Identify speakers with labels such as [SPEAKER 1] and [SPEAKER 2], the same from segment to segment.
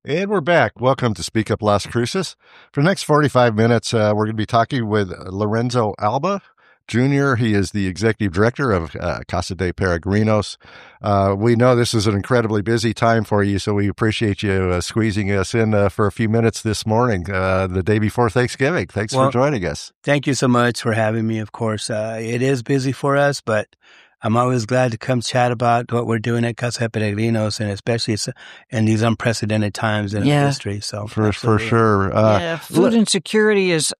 [SPEAKER 1] And we're back. Welcome to Speak Up Las Cruces. For the next 45 minutes, we're going to be talking with Lorenzo Alba Jr. He is the executive director of Casa de Peregrinos. We know this is an incredibly busy time for you, so we appreciate you squeezing us in for a few minutes this morning, the day before Thanksgiving. Thanks for joining us.
[SPEAKER 2] Thank you so much for having me, of course. It is busy for us, but I'm always glad to come chat about what we're doing at Casa de Peregrinos, and especially in these unprecedented times in our history. So
[SPEAKER 1] for sure.
[SPEAKER 3] Food insecurity is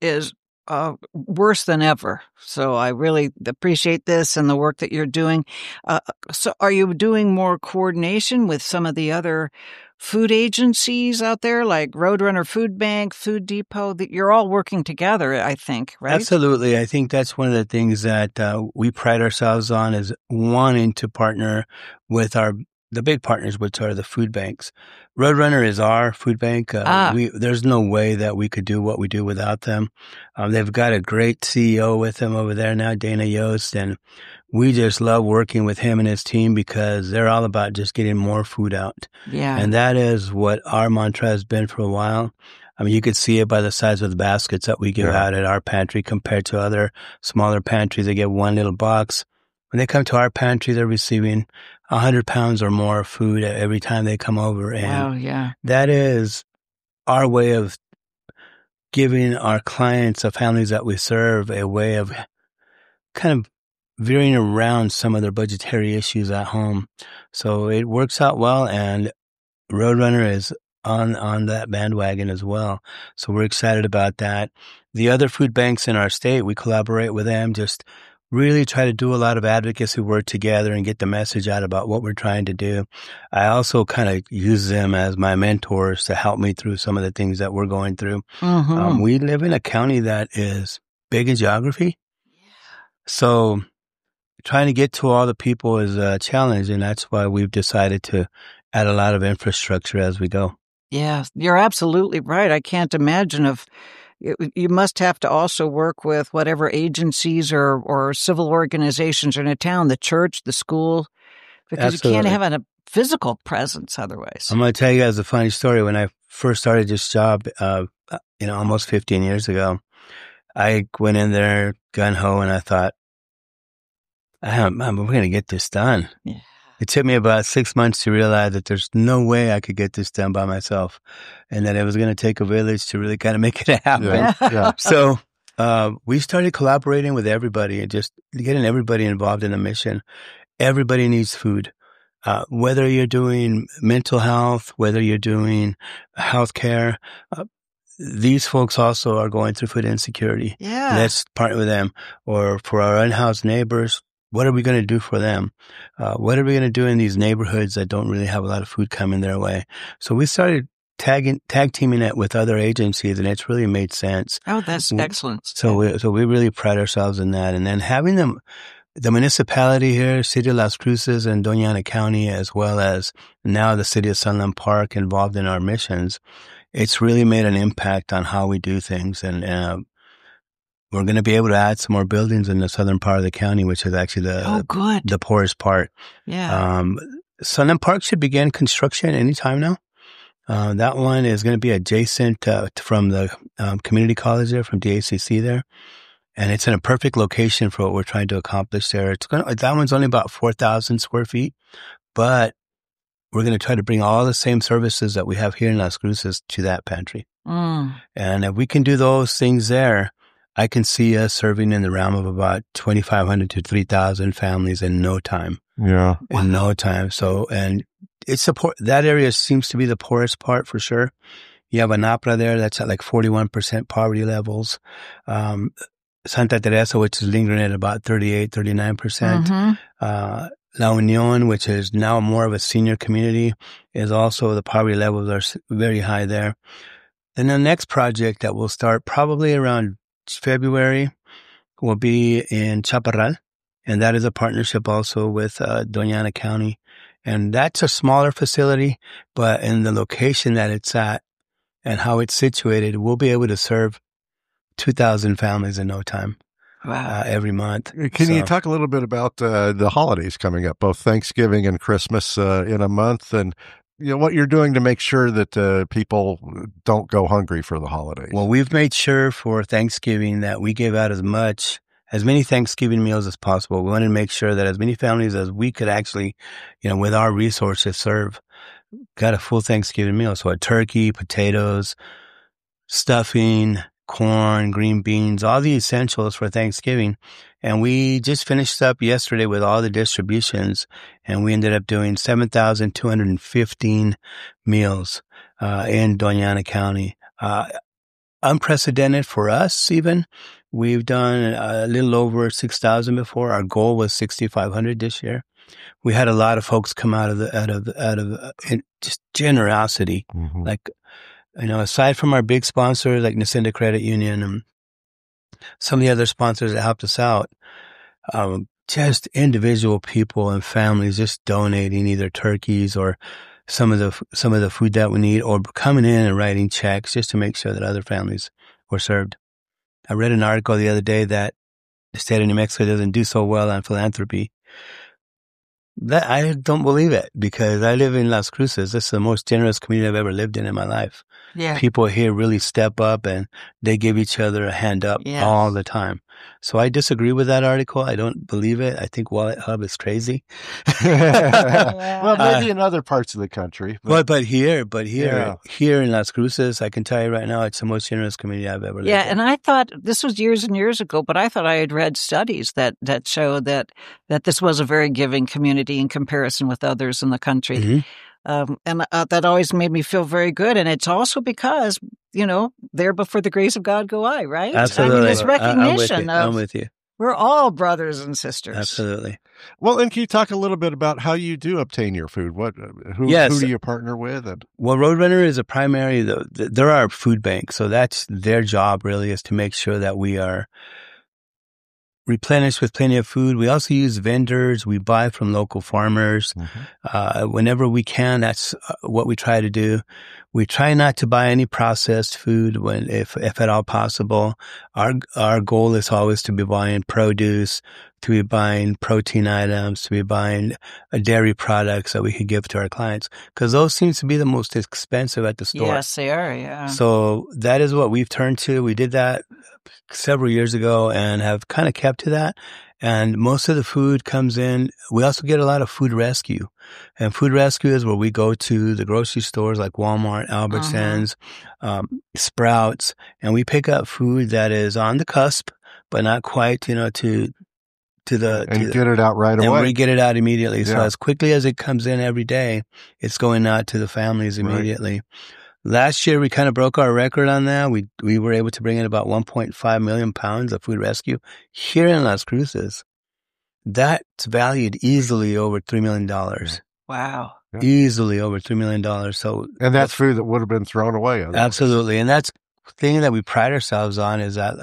[SPEAKER 3] worse than ever. So I really appreciate this and the work that you're doing. So are you doing more coordination with some of the other food agencies out there, like Roadrunner Food Bank, Food Depot? That you're all working together, I think, right?
[SPEAKER 2] Absolutely. I think that's one of the things that we pride ourselves on, is wanting to partner with the big partners, which are the food banks. Roadrunner is our food bank. There's no way that we could do what we do without them. They've got a great CEO with them over there now, Dana Yost, and we just love working with him and his team because they're all about just getting more food out.
[SPEAKER 3] Yeah.
[SPEAKER 2] And that is what our mantra has been for a while. I mean, you could see it by the size of the baskets that we give out at our pantry compared to other smaller pantries. They get one little box. When they come to our pantry, they're receiving 100 pounds or more of food every time they come over. And that is our way of giving our clients, the families that we serve, a way of kind of veering around some of their budgetary issues at home. So it works out well, and Roadrunner is on that bandwagon as well. So we're excited about that. The other food banks in our state, we collaborate with them, just really try to do a lot of advocacy work together and get the message out about what we're trying to do. I also kind of use them as my mentors to help me through some of the things that we're going through.
[SPEAKER 3] Mm-hmm.
[SPEAKER 2] We live in a county that is big in geography. So trying to get to all the people is a challenge, and that's why we've decided to add a lot of infrastructure as we go.
[SPEAKER 3] Yeah, you're absolutely right. I can't imagine you must have to also work with whatever agencies or civil organizations in a town, the church, the school, because
[SPEAKER 2] Absolutely.
[SPEAKER 3] You can't have a physical presence otherwise.
[SPEAKER 2] I'm going to tell you guys a funny story. When I first started this job, almost 15 years ago, I went in there gung-ho and I thought, we're going to get this done.
[SPEAKER 3] Yeah.
[SPEAKER 2] It took me about 6 months to realize that there's no way I could get this done by myself, and that it was going to take a village to really kind of make it happen.
[SPEAKER 1] Yeah.
[SPEAKER 2] So we started collaborating with everybody and just getting everybody involved in the mission. Everybody needs food. Whether you're doing mental health, whether you're doing healthcare, these folks also are going through food insecurity.
[SPEAKER 3] Yeah.
[SPEAKER 2] Let's partner with them. Or for our unhoused neighbors, what are we going to do for them? What are we going to do in these neighborhoods that don't really have a lot of food coming their way? So we started tag teaming it with other agencies, and it's really made sense.
[SPEAKER 3] Oh, that's excellent.
[SPEAKER 2] So we really pride ourselves in that. And then having the municipality here, City of Las Cruces and Doña Ana County, as well as now the City of Sunland Park involved in our missions, it's really made an impact on how we do things. And we're going to be able to add some more buildings in the southern part of the county, which is actually the poorest part.
[SPEAKER 3] Yeah.
[SPEAKER 2] Sunland Park should begin construction anytime now. That one is going to be adjacent from the community college there, from DACC there. And it's in a perfect location for what we're trying to accomplish there. That one's only about 4,000 square feet, but we're going to try to bring all the same services that we have here in Las Cruces to that pantry.
[SPEAKER 3] Mm.
[SPEAKER 2] And if we can do those things there, I can see us serving in the realm of about 2,500 to 3,000 families in no time.
[SPEAKER 1] Yeah.
[SPEAKER 2] In no time. So, and that area seems to be the poorest part for sure. You have Anapra there that's at like 41% poverty levels. Santa Teresa, which is lingering at about 38, 39%.
[SPEAKER 3] Mm-hmm.
[SPEAKER 2] La Union, which is now more of a senior community, is also, the poverty levels are very high there. Then the next project that will start probably around February will be in Chaparral, and that is a partnership also with Doña Ana County. And that's a smaller facility, but in the location that it's at and how it's situated, we'll be able to serve 2,000 families in no time.
[SPEAKER 3] Wow.
[SPEAKER 2] Every month.
[SPEAKER 1] Can you talk a little bit about the holidays coming up, both Thanksgiving and Christmas in a month? And what you're doing to make sure that people don't go hungry for the holidays.
[SPEAKER 2] Well, we've made sure for Thanksgiving that we give out as many Thanksgiving meals as possible. We wanted to make sure that as many families as we could actually, with our resources serve, got a full Thanksgiving meal. So a turkey, potatoes, stuffing, corn, green beans, all the essentials for Thanksgiving. And we just finished up yesterday with all the distributions, and we ended up doing 7,215 meals in Doña Ana County. Unprecedented for us even. We've done a little over 6,000 before. Our goal was 6,500 this year. We had a lot of folks come out of just generosity.
[SPEAKER 1] Mm-hmm.
[SPEAKER 2] Like, aside from our big sponsors like Nacinda Credit Union and some of the other sponsors that helped us out, just individual people and families just donating either turkeys or some of the food that we need, or coming in and writing checks just to make sure that other families were served. I read an article the other day that the state of New Mexico doesn't do so well on philanthropy. That I don't believe it, because I live in Las Cruces. This is the most generous community I've ever lived in my life.
[SPEAKER 3] Yeah.
[SPEAKER 2] People here really step up and they give each other a hand up all the time. So I disagree with that article. I don't believe it. I think Wallet Hub is crazy.
[SPEAKER 1] Well, maybe in other parts of the country.
[SPEAKER 2] But here in Las Cruces, I can tell you right now, it's the most generous community I've ever lived in.
[SPEAKER 3] Yeah, and I thought, this was years and years ago, but I thought I had read studies that showed that this was a very giving community in comparison with others in the country.
[SPEAKER 2] Mm-hmm.
[SPEAKER 3] And that always made me feel very good. And it's also because, there before the grace of God go I, right?
[SPEAKER 2] Absolutely.
[SPEAKER 3] I mean, this recognition
[SPEAKER 2] I'm with you.
[SPEAKER 3] We're all brothers and sisters.
[SPEAKER 2] Absolutely.
[SPEAKER 1] Well, and can you talk a little bit about how you do obtain your food? Who do you partner with?
[SPEAKER 2] Well, Roadrunner is a primary, they're our food bank. So that's their job really, is to make sure that we are replenished with plenty of food. We also use vendors. We buy from local farmers.
[SPEAKER 1] Mm-hmm.
[SPEAKER 2] Whenever we can, that's what we try to do. We try not to buy any processed food if at all possible. Our goal is always to be buying produce, to be buying protein items, to be buying dairy products that we could give to our clients, because those seem to be the most expensive at the store.
[SPEAKER 3] Yes, they are. Yeah.
[SPEAKER 2] So that is what we've turned to. We did that several years ago and have kind of kept to that. And most of the food comes in. We also get a lot of food rescue. And food rescue is where we go to the grocery stores like Walmart, Albertsons, Sprouts, and we pick up food that is on the cusp, but not quite, get it out right away.
[SPEAKER 1] And
[SPEAKER 2] we get it out immediately.
[SPEAKER 1] Yeah.
[SPEAKER 2] So as quickly as it comes in every day, it's going out to the families immediately. Right. Last year, we kind of broke our record on that. We were able to bring in about 1.5 million pounds of food rescue here in Las Cruces. That's valued easily over $3 million.
[SPEAKER 3] Wow.
[SPEAKER 1] Yeah.
[SPEAKER 2] Easily over $3 million. So,
[SPEAKER 1] and that's food that would have been thrown away.
[SPEAKER 2] Absolutely. And that's the thing that we pride ourselves on, is that,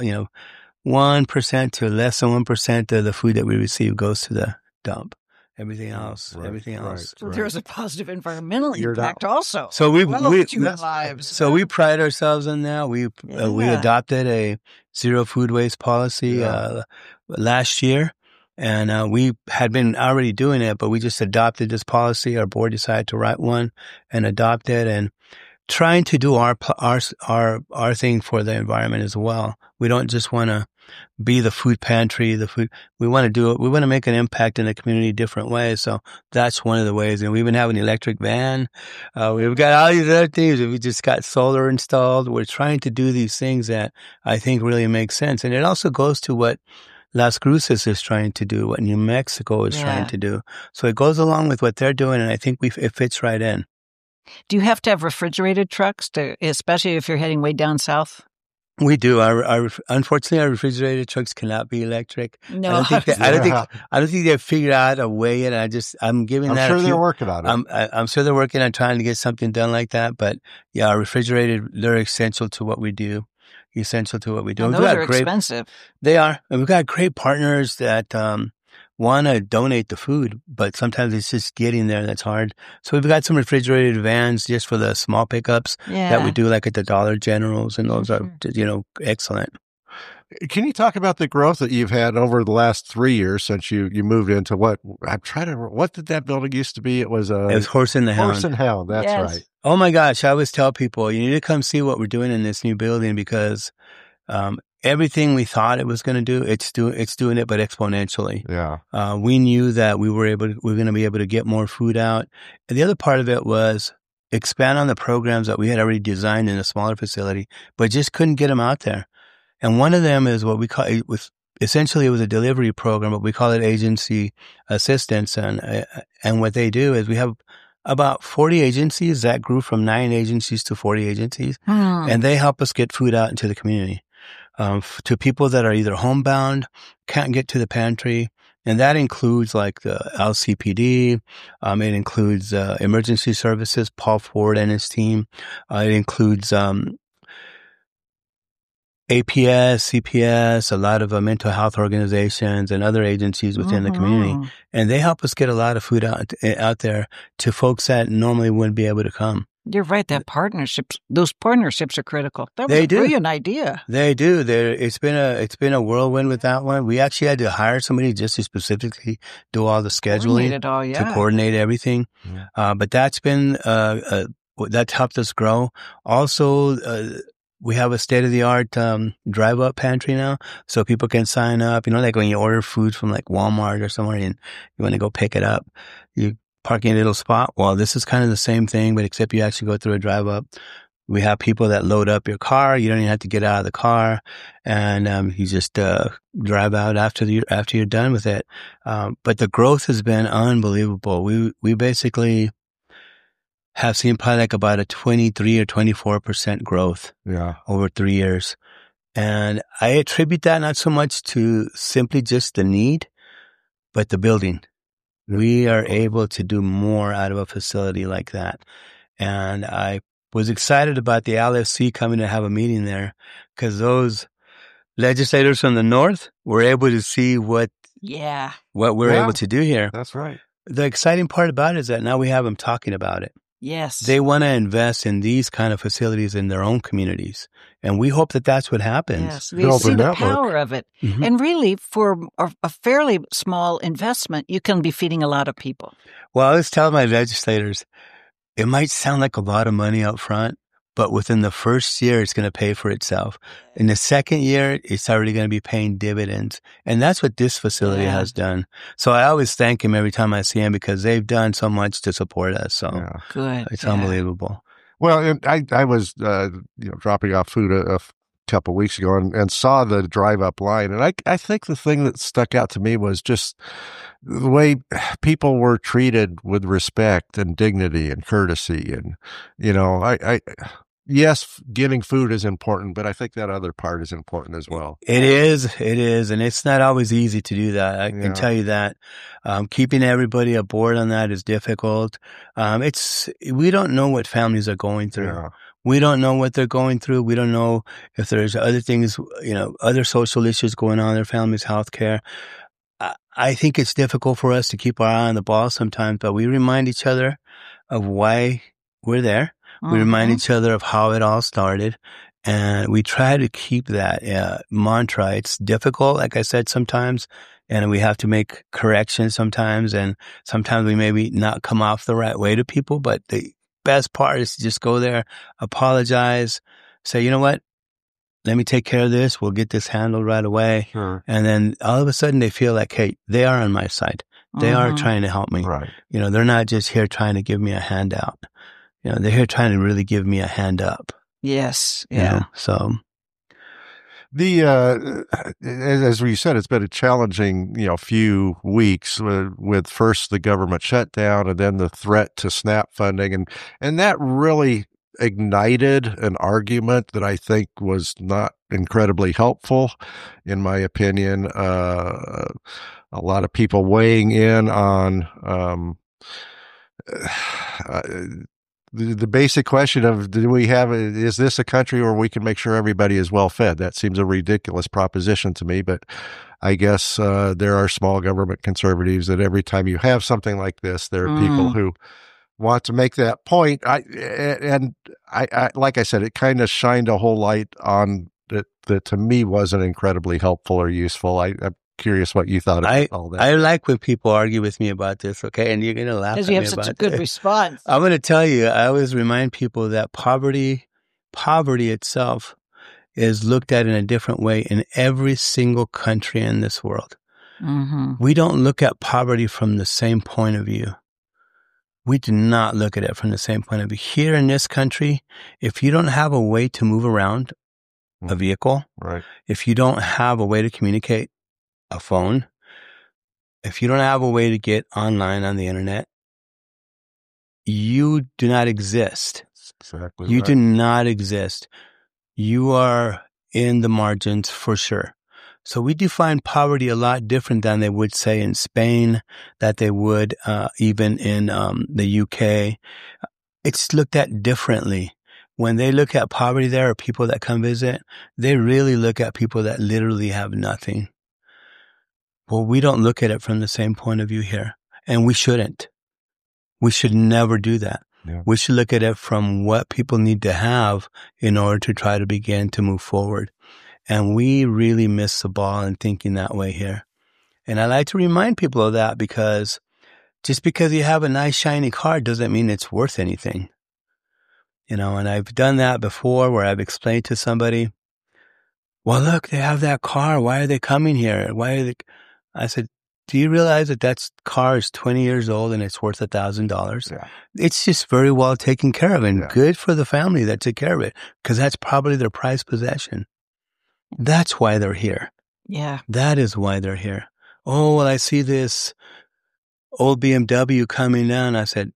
[SPEAKER 2] 1% to less than 1% of the food that we receive goes to the dump. Everything else.
[SPEAKER 3] So there's a positive environmental impact also.
[SPEAKER 2] So
[SPEAKER 3] lives.
[SPEAKER 2] We pride ourselves on that. We adopted a zero food waste policy last year, and we had been already doing it, but we just adopted this policy. Our board decided to write one and adopt it, and trying to do our thing for the environment as well. We don't just want to be the food pantry, we want to do it. We want to make an impact in the community different ways. So that's one of the ways. And we even have an electric van. We've got all these other things. We just got solar installed. We're trying to do these things that I think really make sense. And it also goes to what Las Cruces is trying to do, what New Mexico is trying to do. So it goes along with what they're doing. And I think it fits right in.
[SPEAKER 3] Do you have to have refrigerated trucks, especially if you're heading way down south?
[SPEAKER 2] We do. Unfortunately, our refrigerated trucks cannot be electric.
[SPEAKER 3] No,
[SPEAKER 2] I don't think they've figured out a way yet. I'm
[SPEAKER 1] sure they're working on it.
[SPEAKER 2] I'm sure they're working on trying to get something done like that. But yeah, our refrigerated, they're essential to what we do.
[SPEAKER 3] And those are expensive.
[SPEAKER 2] They are. And we've got great partners that want to donate the food, but sometimes it's just getting there that's hard. So we've got some refrigerated vans just for the small pickups that we do, like at the Dollar Generals, and those are, excellent.
[SPEAKER 1] Can you talk about the growth that you've had over the last 3 years since you moved into what did that building used to be? It was
[SPEAKER 2] Horse and the Hound.
[SPEAKER 1] Horse and Hound. That's right.
[SPEAKER 2] Oh my gosh. I always tell people, you need to come see what we're doing in this new building because, everything we thought it was going to do, it's doing it, but exponentially.
[SPEAKER 1] Yeah.
[SPEAKER 2] We knew that we were going to be able to get more food out. And the other part of it was expand on the programs that we had already designed in a smaller facility, but just couldn't get them out there. And one of them is what we call it was a delivery program, but we call it agency assistance. And what they do is we have about 40 agencies that grew from 9 agencies to 40 agencies, and they help us get food out into the community. To people that are either homebound, can't get to the pantry. And that includes like the LCPD. It includes, emergency services, Paul Ford and his team. It includes, APS, CPS, a lot of mental health organizations and other agencies within the community. And they help us get a lot of food out there to folks that normally wouldn't be able to come.
[SPEAKER 3] You're right. Those partnerships are critical. That was a brilliant idea.
[SPEAKER 2] They do. It's been a whirlwind with that one. We actually had to hire somebody just to specifically do all the scheduling, to coordinate everything. Yeah. But that's been, that's helped us grow. Also, we have a state-of-the-art drive-up pantry now, so people can sign up. You know, like when you order food from like Walmart or somewhere and you want to go pick it up, you park in a little spot. Well, this is kind of the same thing, but except you actually go through a drive-up. We have people that load up your car. You don't even have to get out of the car, and you just drive out after you're done with it. But the growth has been unbelievable. We basically have seen probably like about a 23 or 24% growth over 3 years. And I attribute that not so much to simply just the need, but the building. We are able to do more out of a facility like that. And I was excited about the LFC coming to have a meeting there because those legislators from the north were able to see what we're able to do here.
[SPEAKER 1] That's right.
[SPEAKER 2] The exciting part about it is that now we have them talking about it.
[SPEAKER 3] Yes.
[SPEAKER 2] They want to invest in these kind of facilities in their own communities. And we hope that that's what happens.
[SPEAKER 3] Yes, they see the power of it. Mm-hmm. And really, for a fairly small investment, you can be feeding a lot of people.
[SPEAKER 2] Well, I always tell my legislators, it might sound like a lot of money up front, but within the first year, it's going to pay for itself. In the second year, it's already going to be paying dividends. And that's what this facility has done. So I always thank him every time I see him because they've done so much to support us. So
[SPEAKER 3] good.
[SPEAKER 2] It's unbelievable.
[SPEAKER 1] Well, and I was dropping off food a couple of weeks ago and saw the drive-up line. And I think the thing that stuck out to me was just the way people were treated with respect and dignity and courtesy. And, yes, getting food is important, but I think that other part is important as well.
[SPEAKER 2] It is. And it's not always easy to do that. I can tell you that. Keeping everybody aboard on that is difficult. We don't know what families are going through. Yeah. We don't know what they're going through. We don't know if there's other things, other social issues going on in their family's health care. I think it's difficult for us to keep our eye on the ball sometimes, but we remind each other of why we're there. We remind each other of how it all started, and we try to keep that mantra. It's difficult, like I said, sometimes, and we have to make corrections sometimes, and sometimes we maybe not come off the right way to people, but the best part is to just go there, apologize, say, you know what? Let me take care of this. We'll get this handled right away. Sure. And then all of a sudden they feel like, hey, they are on my side. They are trying to help me. Right. They're not just here trying to give me a handout. They're here trying to really give me a hand up.
[SPEAKER 3] Yes. Yeah.
[SPEAKER 2] So
[SPEAKER 1] as we said, it's been a challenging, few weeks with first the government shutdown and then the threat to SNAP funding. And that really ignited an argument that I think was not incredibly helpful, in my opinion. A lot of people weighing in on the basic question of is this a country where we can make sure everybody is well fed? That seems a ridiculous proposition to me, but I guess there are small government conservatives that every time you have something like this, there are people who want to make that point. I like I said, it kind of shined a whole light on that to me wasn't incredibly helpful or useful. I'm curious what you thought about all that.
[SPEAKER 2] I like when people argue with me about this, okay? And you're going to laugh at me about it.
[SPEAKER 3] Because you have such a good response.
[SPEAKER 2] I'm going to tell you, I always remind people that poverty itself is looked at in a different way in every single country in this world.
[SPEAKER 3] Mm-hmm.
[SPEAKER 2] We don't look at poverty from the same point of view. We do not look at it from the same point of view. Here in this country, if you don't have a way to move around a vehicle,
[SPEAKER 1] right?
[SPEAKER 2] If you don't have a way to communicate, a phone, if you don't have a way to get online on the internet, you do not exist.
[SPEAKER 1] Exactly.
[SPEAKER 2] You do not exist. You are in the margins for sure. So we define poverty a lot different than they would say in Spain, that they would even in the UK. It's looked at differently. When they look at poverty there or people that come visit, they really look at people that literally have nothing. Well, we don't look at it from the same point of view here, and we shouldn't. We should never do that.
[SPEAKER 1] Yeah.
[SPEAKER 2] We should look at it from what people need to have in order to try to begin to move forward. And we really miss the ball in thinking that way here. And I like to remind people of that, because just because you have a nice shiny car doesn't mean it's worth anything. And I've done that before where I've explained to somebody, well, look, they have that car. Why are they coming here? I said, do you realize that car is 20 years old and it's worth $1,000?
[SPEAKER 1] Yeah.
[SPEAKER 2] It's just very well taken care of, and good for the family that took care of it, because that's probably their prized possession. That's why they're here.
[SPEAKER 3] Yeah.
[SPEAKER 2] That is why they're here. Oh, well, I see this old BMW coming down. I said,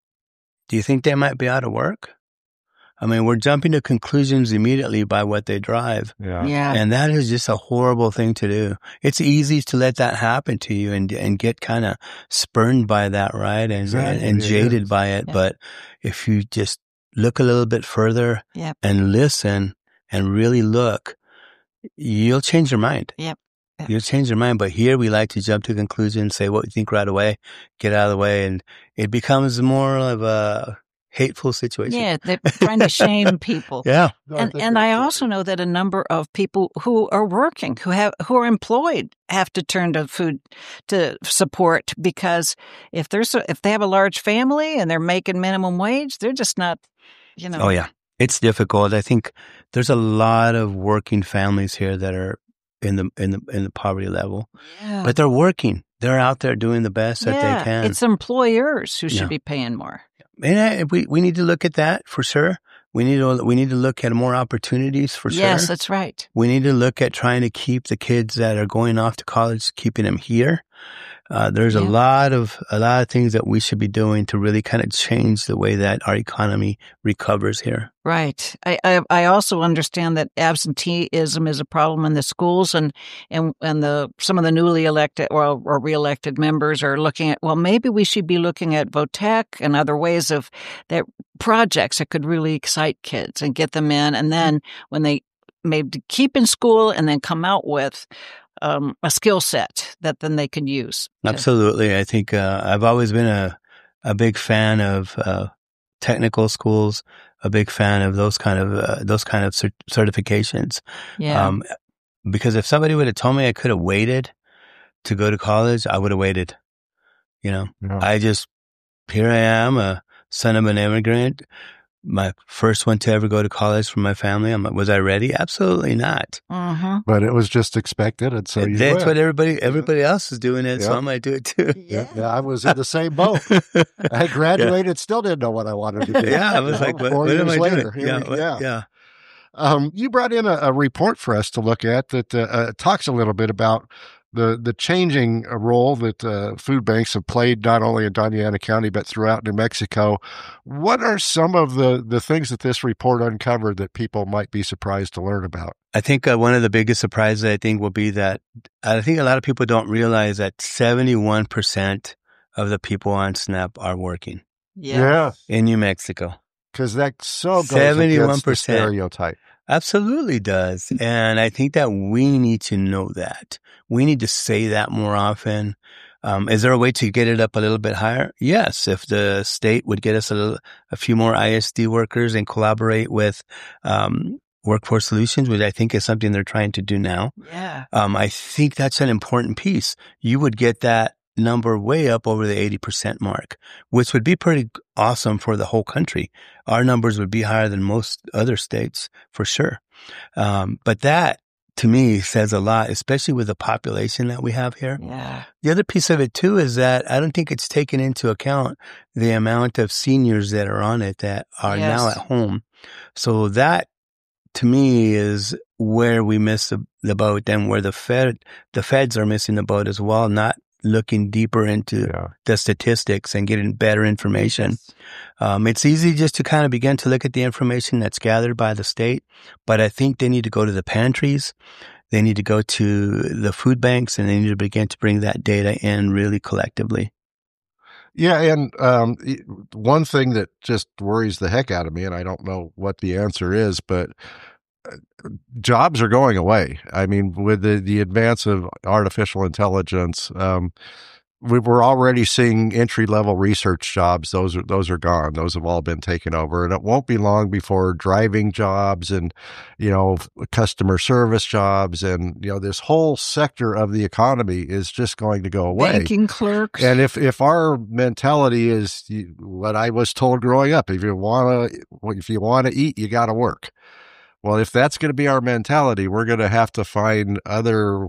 [SPEAKER 2] do you think they might be out of work? I mean, we're jumping to conclusions immediately by what they drive.
[SPEAKER 3] Yeah.
[SPEAKER 2] And that is just a horrible thing to do. It's easy to let that happen to you and get kind of spurned by that, right? And jaded by it.
[SPEAKER 3] Yeah.
[SPEAKER 2] But if you just look a little bit further and listen and really look, you'll change your mind.
[SPEAKER 3] Yep.
[SPEAKER 2] You'll change your mind. But here we like to jump to conclusions, say what we think right away, get out of the way. And it becomes more of a hateful situation.
[SPEAKER 3] Yeah, they're trying to shame people.
[SPEAKER 2] Yeah.
[SPEAKER 3] And I also know that a number of people who are working, who are employed, have to turn to food to support, because if they have a large family and they're making minimum wage, they're just not,
[SPEAKER 2] Oh yeah. It's difficult. I think there's a lot of working families here that are in the poverty level.
[SPEAKER 3] Yeah.
[SPEAKER 2] But they're working. They're out there doing the best that they can.
[SPEAKER 3] It's employers who should be paying more.
[SPEAKER 2] And we need to look at that for sure. We need to look at more opportunities for sure.
[SPEAKER 3] Yes, that's right.
[SPEAKER 2] We need to look at trying to keep the kids that are going off to college, keeping them here. There's a lot of things that we should be doing to really kind of change the way that our economy recovers here.
[SPEAKER 3] Right. I also understand that absenteeism is a problem in the schools, and some of the newly elected or reelected members are looking at, well, maybe we should be looking at VOTEC and other ways of that projects that could really excite kids and get them in, and then when they maybe keep in school and then come out with a skill set that then they can use.
[SPEAKER 2] Absolutely. I think I've always been a big fan of technical schools, a big fan of those kind of certifications.
[SPEAKER 3] Yeah.
[SPEAKER 2] Because if somebody would have told me I could have waited to go to college, I would have waited. Here I am, a son of an immigrant. My first one to ever go to college from my family. Was I ready? Absolutely not.
[SPEAKER 3] Mm-hmm.
[SPEAKER 1] But it was just expected, and so
[SPEAKER 2] that's what everybody else is doing it, so I might do it too.
[SPEAKER 1] Yeah, I was in the same boat. I graduated, still didn't know what I wanted to do.
[SPEAKER 2] Yeah, I was like, what am I
[SPEAKER 1] later,
[SPEAKER 2] doing?
[SPEAKER 1] You brought in a report for us to look at that talks a little bit about the changing role that food banks have played not only in Doña County but throughout New Mexico. What are some of the things that this report uncovered that people might be surprised to learn about?
[SPEAKER 2] I think one of the biggest surprises, I think, will be that I think a lot of people don't realize that 71% of the people on SNAP are working.
[SPEAKER 3] Yeah.
[SPEAKER 2] In New Mexico.
[SPEAKER 1] Because that so goes 71% the stereotype.
[SPEAKER 2] Absolutely does. And I think that we need to know that. We need to say that more often. Is there a way to get it up a little bit higher? Yes. If the state would get us a few more ISD workers and collaborate with workforce solutions, which I think is something they're trying to do now.
[SPEAKER 3] Yeah.
[SPEAKER 2] I think that's an important piece. You would get that number way up over the 80% mark, which would be pretty awesome for the whole country. Our numbers would be higher than most other states for sure. But that to me says a lot, especially with the population that we have here.
[SPEAKER 3] Yeah.
[SPEAKER 2] The other piece of it too is that I don't think it's taken into account the amount of seniors that are on it that are now at home. So that to me is where we miss the boat, and where the feds are missing the boat as well, not looking deeper into the statistics and getting better information. It's easy just to kind of begin to look at the information that's gathered by the state, but I think they need to go to the pantries, they need to go to the food banks, and they need to begin to bring that data in really collectively.
[SPEAKER 1] Yeah, and one thing that just worries the heck out of me, and I don't know what the answer is, but jobs are going away. I mean, with the advance of artificial intelligence, we're already seeing entry-level research jobs. Those are gone. Those have all been taken over, and it won't be long before driving jobs and, customer service jobs and, this whole sector of the economy is just going to go away.
[SPEAKER 3] Banking clerks.
[SPEAKER 1] And if our mentality is what I was told growing up, if you want to eat, you got to work. Well, if that's going to be our mentality, we're going to have to find other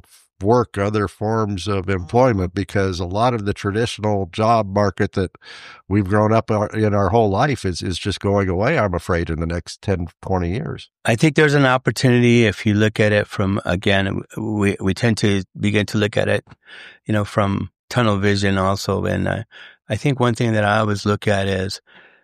[SPEAKER 1] forms of employment, because a lot of the traditional job market that we've grown up in our whole life is just going away, I'm afraid, in the next 10, 20 years.
[SPEAKER 2] I think there's an opportunity if you look at it from, again, we tend to begin to look at it, from tunnel vision also. And I think one thing that I always look at is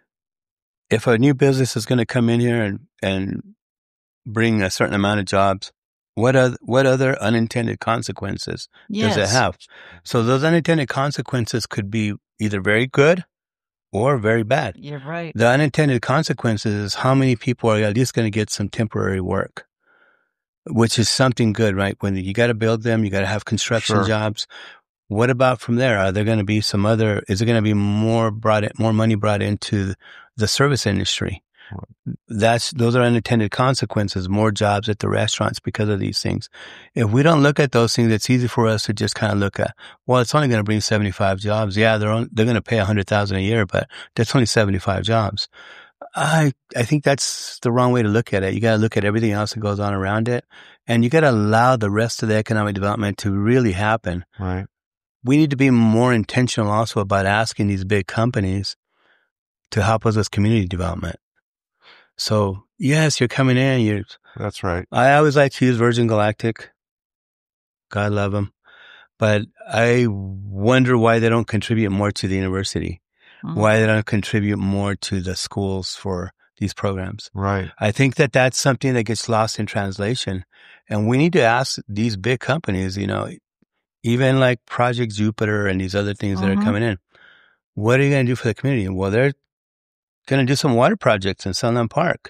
[SPEAKER 2] if a new business is going to come in here and bring a certain amount of jobs, what other unintended consequences does it have? So those unintended consequences could be either very good or very bad.
[SPEAKER 3] You're right.
[SPEAKER 2] The unintended consequences is how many people are at least going to get some temporary work, which is something good, right? When you got to build them, you got to have construction jobs. What about from there? Are there going to be is it going to be more money brought into the service industry? Those are unintended consequences, more jobs at the restaurants because of these things. If we don't look at those things, it's easy for us to just kind of look at, well, it's only going to bring 75 jobs. Yeah, they're going to pay $100,000 a year, but that's only 75 jobs. I think that's the wrong way to look at it. You got to look at everything else that goes on around it, and you got to allow the rest of the economic development to really happen.
[SPEAKER 1] Right.
[SPEAKER 2] We need to be more intentional also about asking these big companies to help us with community development. So, yes, you're coming in.
[SPEAKER 1] That's right.
[SPEAKER 2] I always like to use Virgin Galactic. God love them. But I wonder why they don't contribute more to the university, why they don't contribute more to the schools for these programs.
[SPEAKER 1] Right.
[SPEAKER 2] I think that that's something that gets lost in translation. And we need to ask these big companies, even like Project Jupiter and these other things that are coming in, what are you going to do for the community? Well, they're going to do some water projects in Sunland Park.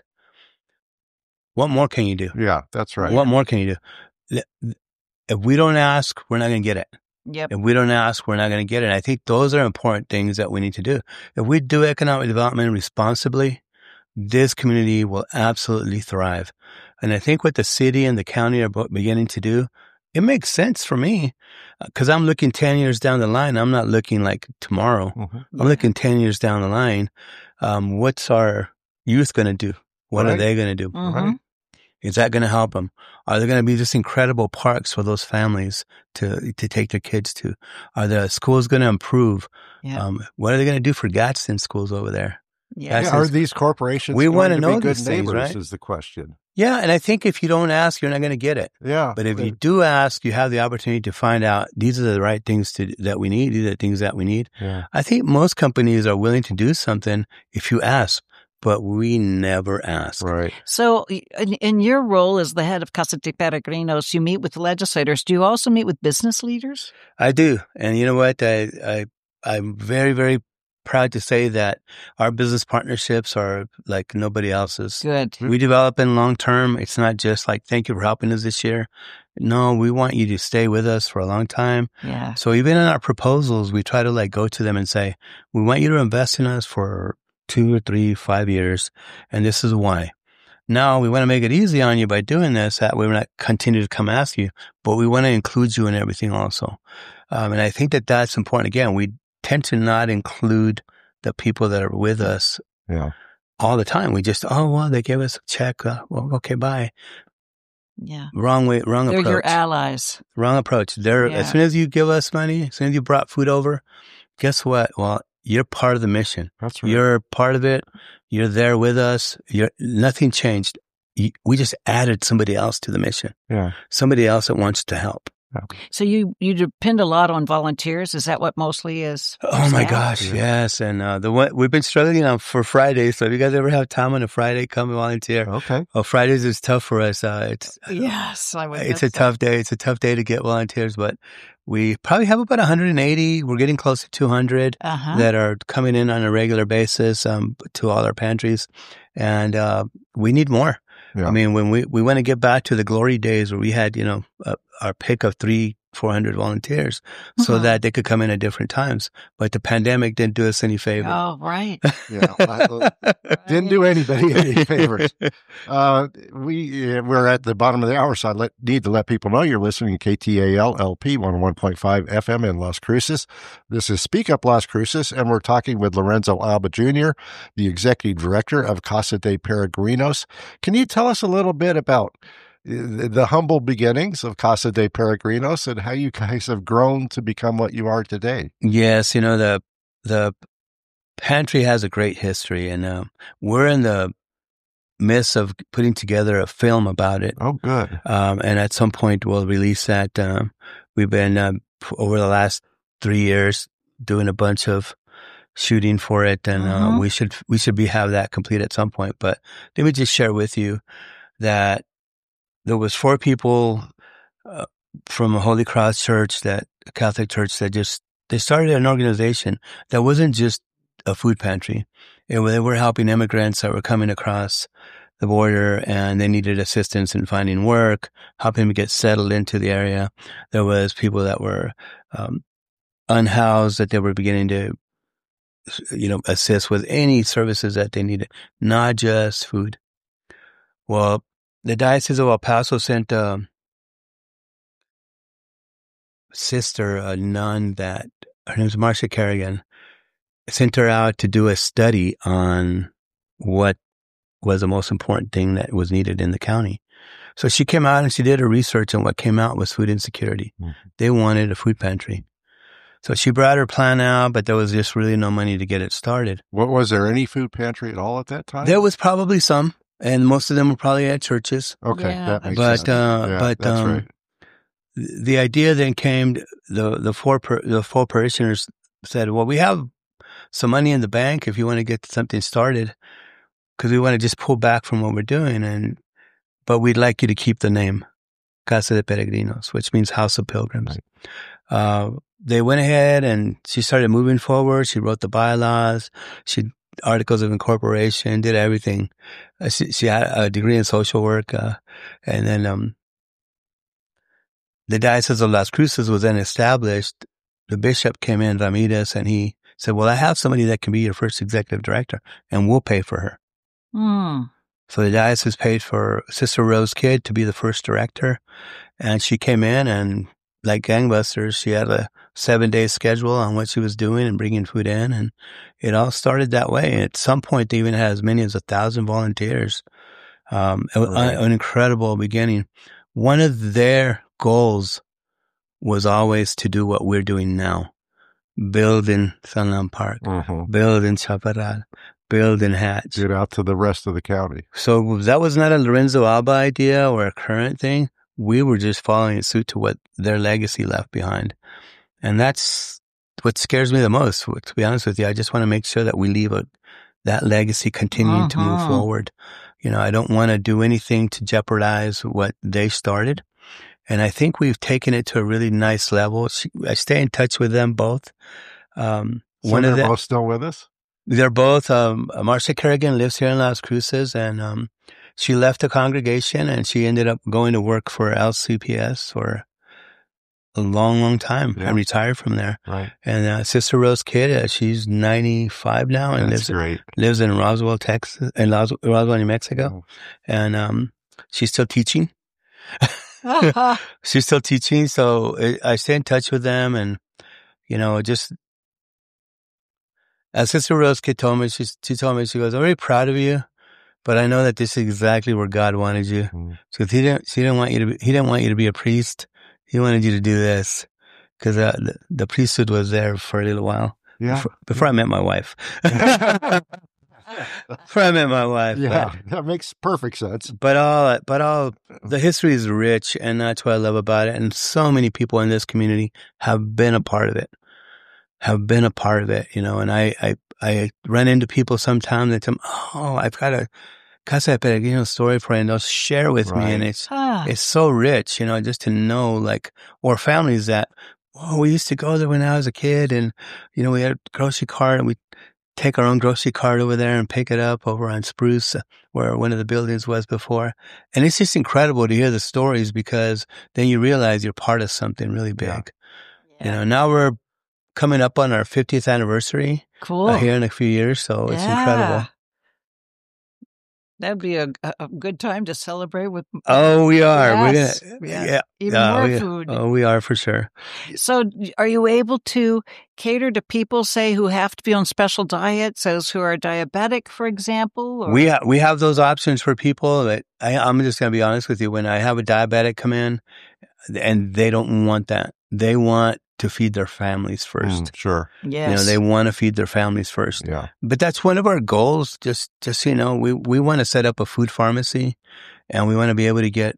[SPEAKER 2] What more can you do?
[SPEAKER 1] Yeah, that's right.
[SPEAKER 2] What more can you do? If we don't ask, we're not going to get it.
[SPEAKER 3] Yep.
[SPEAKER 2] If we don't ask, we're not going to get it. And I think those are important things that we need to do. If we do economic development responsibly, this community will absolutely thrive. And I think what the city and the county are beginning to do, it makes sense for me, because I'm looking 10 years down the line. I'm not looking like tomorrow. I'm looking 10 years down the line. What's our youth going to do? What are they going to do?
[SPEAKER 1] Right.
[SPEAKER 2] Is that going to help them? Are there going to be just incredible parks for those families to take their kids to? Are the schools going to improve? What are they going to do for Gadsden schools over there?
[SPEAKER 1] Are these corporations going to be good neighbors, right? Is the question.
[SPEAKER 2] Yeah, and I think if you don't ask, you're not going to get it.
[SPEAKER 1] Yeah.
[SPEAKER 2] But if you do ask, you have the opportunity to find out these are the right things that we need. These are the things that we need.
[SPEAKER 1] Yeah.
[SPEAKER 2] I think most companies are willing to do something if you ask, but we never ask.
[SPEAKER 1] Right.
[SPEAKER 3] So in your role as the head of Casa de Peregrinos, you meet with legislators. Do you also meet with business leaders?
[SPEAKER 2] I do. And you know what? I'm very, very proud to say that our business partnerships are like nobody else's.
[SPEAKER 3] Good.
[SPEAKER 2] We develop in long term. It's not just like, thank you for helping us this year. No, we want you to stay with us for a long time.
[SPEAKER 3] Yeah.
[SPEAKER 2] So even in our proposals, we try to go to them and say, we want you to invest in us for 2 or 3, 5 years. And this is why. Now we want to make it easy on you by doing this. That way we're not continue to come ask you, but we want to include you in everything also. And I think that that's important. Again, we tend to not include the people that are with us all the time. We just, they gave us a check. Okay, bye.
[SPEAKER 3] Yeah.
[SPEAKER 2] Wrong way, wrong approach.
[SPEAKER 3] They're your allies.
[SPEAKER 2] Wrong approach. As soon as you give us money, as soon as you brought food over, guess what? Well, you're part of the mission.
[SPEAKER 1] That's right.
[SPEAKER 2] You're part of it. You're there with us. Nothing changed. We just added somebody else to the mission.
[SPEAKER 1] Yeah.
[SPEAKER 2] Somebody else that wants to help.
[SPEAKER 3] So you depend a lot on volunteers. Is that what mostly is?
[SPEAKER 2] Oh my gosh, yes. And we've been struggling on for Fridays. So if you guys ever have time on a Friday, come and volunteer.
[SPEAKER 1] Okay.
[SPEAKER 2] Oh, Fridays is tough for us.
[SPEAKER 3] Yes, I would.
[SPEAKER 2] It's a tough day. It's a tough day to get volunteers, but we probably have about 180. We're getting close to 200 that are coming in on a regular basis to all our pantries, and we need more. Yeah. I mean, when we want to get back to the glory days where we had, our pick of 300-400 volunteers so that they could come in at different times. But the pandemic didn't do us any favor.
[SPEAKER 3] Oh, right.
[SPEAKER 1] Didn't do anybody any favors. We're at the bottom of the hour, so I need to let people know you're listening to KTAL LP 101.5 FM in Las Cruces. This is Speak Up Las Cruces, and we're talking with Lorenzo Alba Jr., the executive director of Casa de Peregrinos. Can you tell us a little bit about the humble beginnings of Casa de Peregrinos and how you guys have grown to become what you are today?
[SPEAKER 2] Yes, the pantry has a great history, and we're in the midst of putting together a film about it.
[SPEAKER 1] Oh, good.
[SPEAKER 2] And at some point we'll release that. We've been over the last 3 years doing a bunch of shooting for it, and we should have that complete at some point. But let me just share with you that there was 4 people from a Holy Cross Church, a Catholic church, they started an organization that wasn't just a food pantry. They were helping immigrants that were coming across the border and they needed assistance in finding work, helping them get settled into the area. There was people that were unhoused that they were beginning to, assist with any services that they needed, not just food. Well, the Diocese of El Paso sent a sister, a nun that, her name is Marcia Kerrigan, sent her out to do a study on what was the most important thing that was needed in the county. So she came out and she did her research, and what came out was food insecurity. Mm-hmm. They wanted a food pantry. So she brought her plan out, but there was just really no money to get it started.
[SPEAKER 1] What, was there any food pantry at all at that time?
[SPEAKER 2] There was probably some. And most of them were probably at churches.
[SPEAKER 1] Okay, that makes sense.
[SPEAKER 2] That's right. The idea then came. The four parishioners said, "Well, we have some money in the bank if you want to get something started, because we want to just pull back from what we're doing, but we'd like you to keep the name Casa de Peregrinos, which means House of Pilgrims." Right. They went ahead and she started moving forward. She wrote the bylaws. Articles of incorporation, did everything. She had a degree in social work, and then the Diocese of Las Cruces was then established. The bishop came in, Ramirez, and he said, "Well, I have somebody that can be your first executive director, and we'll pay for her." So the diocese paid for Sister Rose Kidd to be the first director, and she came in, and like gangbusters, she had a 7-day schedule on what she was doing and bringing food in. And it all started that way. And at some point, they even had as many as 1,000 volunteers. An incredible beginning. One of their goals was always to do what we're doing now. Build in Sunland Park, build in Chaparral, build in Hatch.
[SPEAKER 1] Get out to the rest of the county.
[SPEAKER 2] So that was not a Lorenzo Alba idea or a current thing. We were just following suit to what their legacy left behind. And that's what scares me the most, to be honest with you. I just want to make sure that we leave that legacy continuing to move forward. I don't want to do anything to jeopardize what they started. And I think we've taken it to a really nice level. I stay in touch with them both.
[SPEAKER 1] So they're both still with us?
[SPEAKER 2] They're both. Marcia Kerrigan lives here in Las Cruces, and she left the congregation and she ended up going to work for LCPS, or a long, long time. I retired from there.
[SPEAKER 1] Right.
[SPEAKER 2] And Sister Rose Kidd, she's 95 now and lives in Roswell, Texas, in Roswell, New Mexico. And she's still teaching. She's still teaching. So I stay in touch with them. And, just as Sister Rose Kidd told me, she told me, she goes, I'm very proud of you, but I know that this is exactly where God wanted you. So he didn't want you to be a priest. He wanted you to do this, because the priesthood was there for a little while.
[SPEAKER 1] Yeah.
[SPEAKER 2] Before I met my wife. That
[SPEAKER 1] makes perfect sense.
[SPEAKER 2] But all the history is rich, and that's what I love about it. And so many people in this community have been a part of it. And I run into people sometimes that tell me, I've got a Casa de Peregrino story for you, and they'll share with me, and it's so rich, just to know, or families that, we used to go there when I was a kid, and, we had a grocery cart, and we take our own grocery cart over there and pick it up over on Spruce, where one of the buildings was before. And it's just incredible to hear the stories, because then you realize you're part of something really big.
[SPEAKER 3] Yeah.
[SPEAKER 2] Now we're coming up on our 50th anniversary.
[SPEAKER 3] Cool.
[SPEAKER 2] Here in a few years, so it's incredible.
[SPEAKER 3] That'd be a good time to celebrate with.
[SPEAKER 2] Oh, we are.
[SPEAKER 3] Yes.
[SPEAKER 2] We're gonna,
[SPEAKER 3] even more food.
[SPEAKER 2] Oh, we are for sure.
[SPEAKER 3] So, are you able to cater to people, say, who have to be on special diets, those who are diabetic, for example? Or?
[SPEAKER 2] We have those options for people. That I'm just going to be honest with you. When I have a diabetic come in, and they don't want that, they want to feed their families first.
[SPEAKER 1] Sure.
[SPEAKER 3] Yes.
[SPEAKER 2] They want to feed their families first.
[SPEAKER 1] Yeah.
[SPEAKER 2] But that's one of our goals. Just we want to set up a food pharmacy, and we want to be able to get,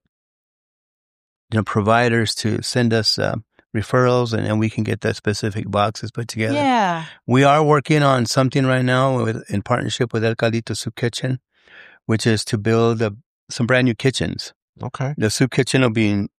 [SPEAKER 2] providers to send us referrals, and we can get the specific boxes put together.
[SPEAKER 3] Yeah.
[SPEAKER 2] We are working on something right now in partnership with El Caldito Soup Kitchen, which is to build some brand new kitchens.
[SPEAKER 1] Okay.
[SPEAKER 2] The soup kitchen will be in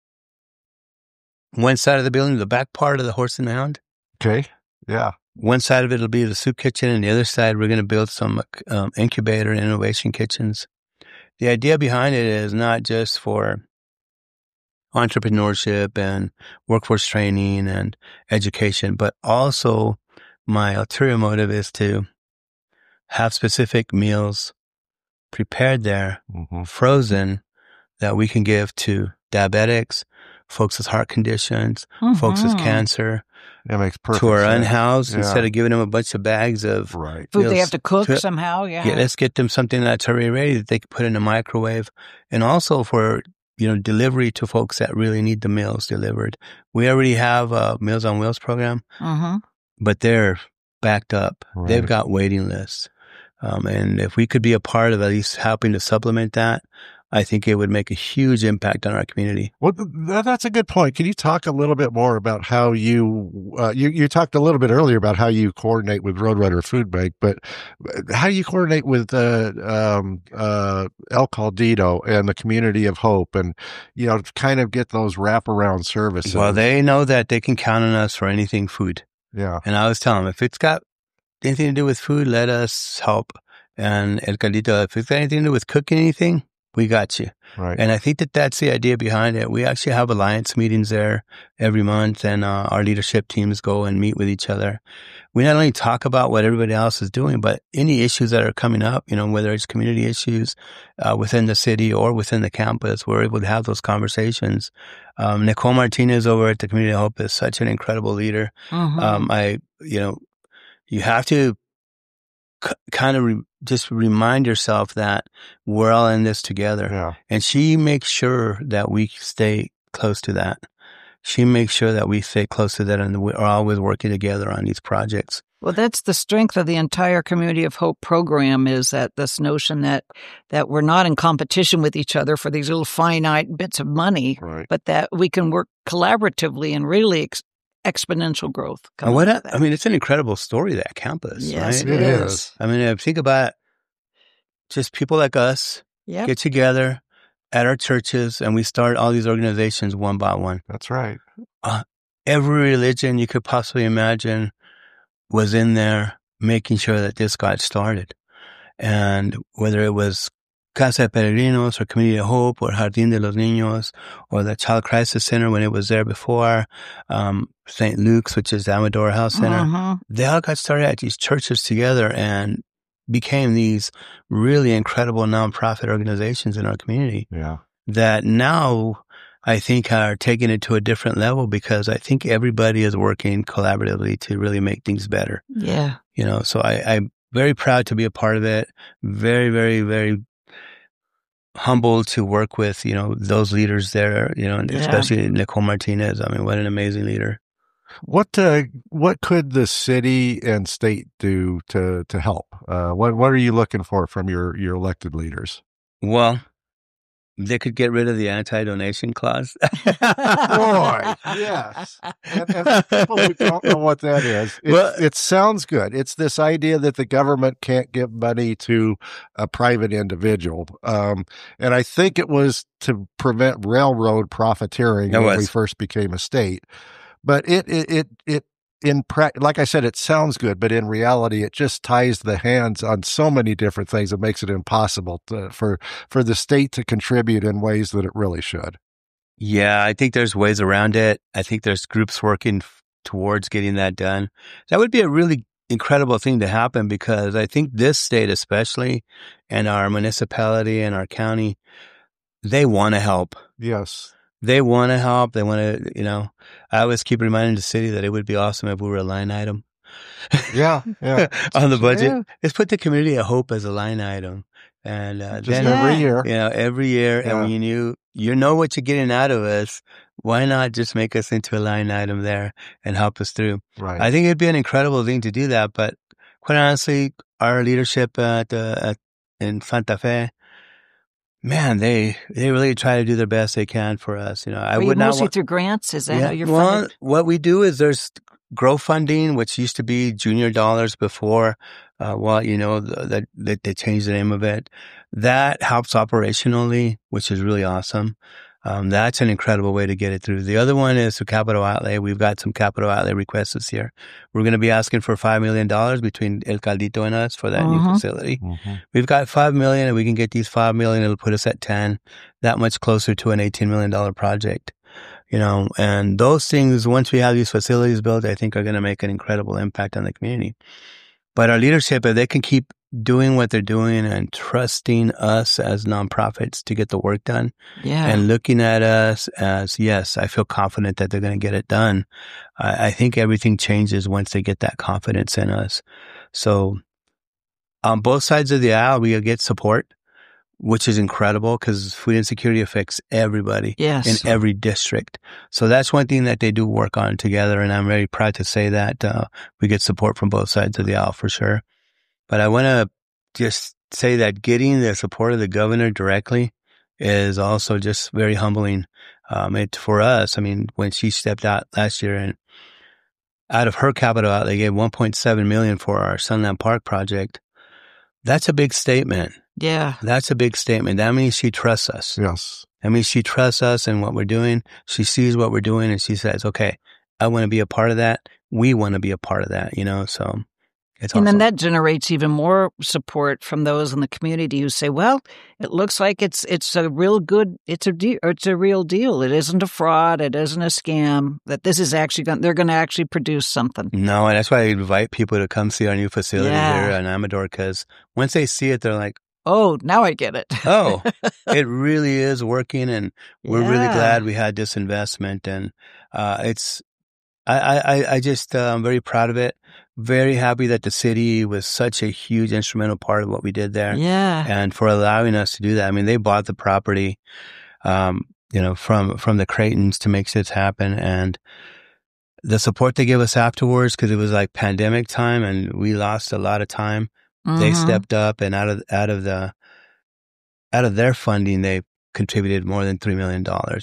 [SPEAKER 2] one side of the building, the back part of the Horse and Hound.
[SPEAKER 1] Okay. Yeah.
[SPEAKER 2] One side of it will be the soup kitchen, and the other side we're going to build some incubator and innovation kitchens. The idea behind it is not just for entrepreneurship and workforce training and education, but also my ulterior motive is to have specific meals prepared there, frozen, that we can give to diabetics, folks with heart conditions, folks with cancer.
[SPEAKER 1] That makes perfect
[SPEAKER 2] to our
[SPEAKER 1] sense.
[SPEAKER 2] unhoused, instead of giving them a bunch of bags of
[SPEAKER 3] food they have to cook somehow. Yeah,
[SPEAKER 2] let's get them something that's already ready that they can put in the microwave, and also for delivery to folks that really need the meals delivered. We already have a Meals on Wheels program, but they're backed up. Right. They've got waiting lists, and if we could be a part of at least helping to supplement that, I think it would make a huge impact on our community.
[SPEAKER 1] Well, that's a good point. Can you talk a little bit more about how you talked a little bit earlier about how you coordinate with Roadrunner Food Bank, but how you coordinate with El Caldito and the Community of Hope, and kind of get those wraparound services?
[SPEAKER 2] Well, they know that they can count on us for anything food.
[SPEAKER 1] Yeah.
[SPEAKER 2] And I always tell them, if it's got anything to do with food, let us help. And El Caldito, if it's got anything to do with cooking anything, we got you.
[SPEAKER 1] Right.
[SPEAKER 2] And I think that that's the idea behind it. We actually have alliance meetings there every month, and our leadership teams go and meet with each other. We not only talk about what everybody else is doing, but any issues that are coming up, whether it's community issues within the city or within the campus, we're able to have those conversations. Nicole Martinez over at the Community of Hope is such an incredible leader. You have to kind of just remind yourself that we're all in this together.
[SPEAKER 1] Yeah.
[SPEAKER 2] And she makes sure that we stay close to that. She makes sure that we stay close to that, and we're always working together on these projects.
[SPEAKER 3] Well, that's the strength of the entire Community of Hope program, is that this notion that we're not in competition with each other for these little finite bits of money, but that we can work collaboratively and really exponential growth.
[SPEAKER 2] It's an incredible story, that campus.
[SPEAKER 3] Yes,
[SPEAKER 2] right?
[SPEAKER 3] it is.
[SPEAKER 2] Think about just people like us get together at our churches, and we start all these organizations one by one.
[SPEAKER 1] That's right.
[SPEAKER 2] Every religion you could possibly imagine was in there making sure that this got started. And whether it was Casa de Peregrinos or Community of Hope or Jardín de los Niños or the Child Crisis Center when it was there before, St. Luke's, which is the Amador Health Center. They all got started at these churches together and became these really incredible nonprofit organizations in our community.
[SPEAKER 1] Yeah. That
[SPEAKER 2] now I think are taking it to a different level because I think everybody is working collaboratively to really make things better.
[SPEAKER 3] Yeah.
[SPEAKER 2] So I'm very proud to be a part of it. Very, very, very humbled to work with, those leaders there, and especially Nicole Martinez. I mean, what an amazing leader.
[SPEAKER 1] What could the city and state do to help? What are you looking for from your elected leaders?
[SPEAKER 2] Well, they could get rid of the anti-donation clause.
[SPEAKER 1] Boy, yes. And people who don't know what that is, it sounds good. It's this idea that the government can't give money to a private individual. And I think it was to prevent railroad profiteering when we first became a state. But like I said, it sounds good, but in reality, it just ties the hands on so many different things. It makes it impossible for the state to contribute in ways that it really should.
[SPEAKER 2] Yeah, I think there's ways around it. I think there's groups working towards getting that done. That would be a really incredible thing to happen because I think this state especially and our municipality and our county, they want to help.
[SPEAKER 1] Yes.
[SPEAKER 2] They want to help. They want to, I always keep reminding the city that it would be awesome if we were a line item.
[SPEAKER 1] Yeah.
[SPEAKER 2] On the budget. Yeah. Let's put the Community of Hope as a line item. And then
[SPEAKER 1] every year.
[SPEAKER 2] Every year. Yeah. And when you know what you're getting out of us, why not just make us into a line item there and help us through?
[SPEAKER 1] Right.
[SPEAKER 2] I think it'd be an incredible thing to do that. But quite honestly, our leadership in Santa Fe, man, they really try to do their best they can for us.
[SPEAKER 3] I would not mostly through grants. Is that how you're funded?
[SPEAKER 2] Well, what we do is there's grow funding, which used to be junior dollars before. That they changed the name of it. That helps operationally, which is really awesome. That's an incredible way to get it through. The other one is through capital outlay. We've got some capital outlay requests this year. We're going to be asking for $5 million between El Caldito and us for that new facility. We've got $5 million and we can get these $5 million. It'll put us at 10, that much closer to an $18 million project. And those things, once we have these facilities built, I think are going to make an incredible impact on the community. But our leadership, if they can keep doing what they're doing and trusting us as nonprofits to get the work done and looking at us as, yes, I feel confident that they're going to get it done. I think everything changes once they get that confidence in us. So on both sides of the aisle, we get support, which is incredible because food insecurity affects everybody in every district. So that's one thing that they do work on together. And I'm very proud to say that we get support from both sides of the aisle for sure. But I want to just say that getting the support of the governor directly is also just very humbling. For us, I mean, when she stepped out last year and out of her capital outlay, they gave $1.7 million for our Sunland Park project. That's a big statement.
[SPEAKER 3] Yeah.
[SPEAKER 2] That's a big statement. That means she trusts us.
[SPEAKER 1] Yes.
[SPEAKER 2] That means she trusts us and what we're doing. She sees what we're doing and she says, okay, I want to be a part of that. We want to be a part of that, so it's awesome.
[SPEAKER 3] And then that generates even more support from those in the community who say, well, it looks like it's a real deal. It isn't a fraud. It isn't a scam, that this is actually they're going to actually produce something.
[SPEAKER 2] No, and that's why I invite people to come see our new facility here in Amador, because once they see it, they're like,
[SPEAKER 3] oh, now I get it.
[SPEAKER 2] Oh, it really is working. And we're really glad we had this investment. And I just, I'm very proud of it. Very happy that the city was such a huge instrumental part of what we did there.
[SPEAKER 3] Yeah.
[SPEAKER 2] And for allowing us to do that. I mean, they bought the property, from the Creightons to make this happen. And the support they gave us afterwards, because it was like pandemic time and we lost a lot of time. They stepped up and out of their funding, they contributed more than $3 million,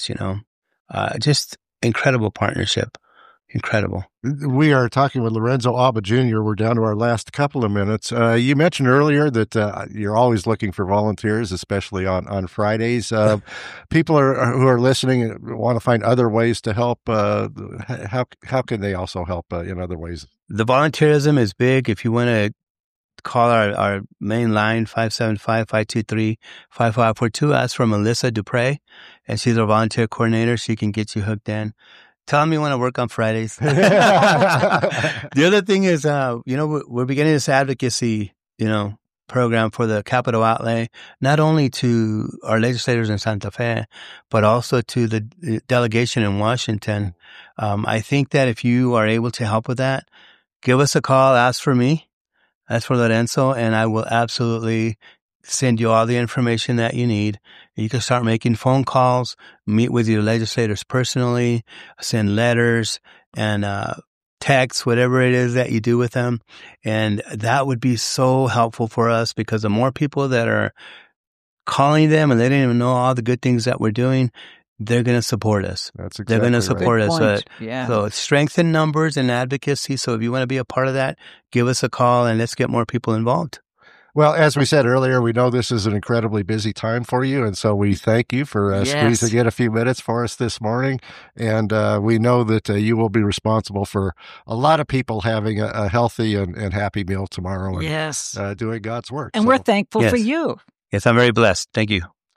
[SPEAKER 2] just incredible partnership. Incredible.
[SPEAKER 1] We are talking with Lorenzo Alba Jr. We're down to our last couple of minutes. You mentioned earlier that you're always looking for volunteers, especially on Fridays. People who are listening want to find other ways to help. How can they also help in other ways?
[SPEAKER 2] The volunteerism is big. If you want to call our main line, 575-523-5542. Ask for Melissa Dupre, and she's our volunteer coordinator. She can get you hooked in. Tell them you want to work on Fridays. The other thing is, we're beginning this advocacy, program for the capital outlay, not only to our legislators in Santa Fe, but also to the delegation in Washington. I think that if you are able to help with that, give us a call, ask for me, ask for Lorenzo, and I will absolutely send you all the information that you need. You can start making phone calls, meet with your legislators personally, send letters, and text, whatever it is that you do with them. And that would be so helpful for us, because the more people that are calling them and they don't even know all the good things that we're doing, they're going to support us.
[SPEAKER 1] That's exactly
[SPEAKER 2] They're going to support
[SPEAKER 3] right.
[SPEAKER 2] us.
[SPEAKER 3] So
[SPEAKER 2] it's strength in numbers and advocacy. So if you want to be a part of that, give us a call and let's get more people involved.
[SPEAKER 1] Well, as we said earlier, we know this is an incredibly busy time for you, and so we thank you for squeezing in a few minutes for us this morning. And we know that you will be responsible for a lot of people having a healthy and happy meal tomorrow and doing God's work.
[SPEAKER 3] And we're thankful for you.
[SPEAKER 2] Yes, I'm very blessed. Thank you.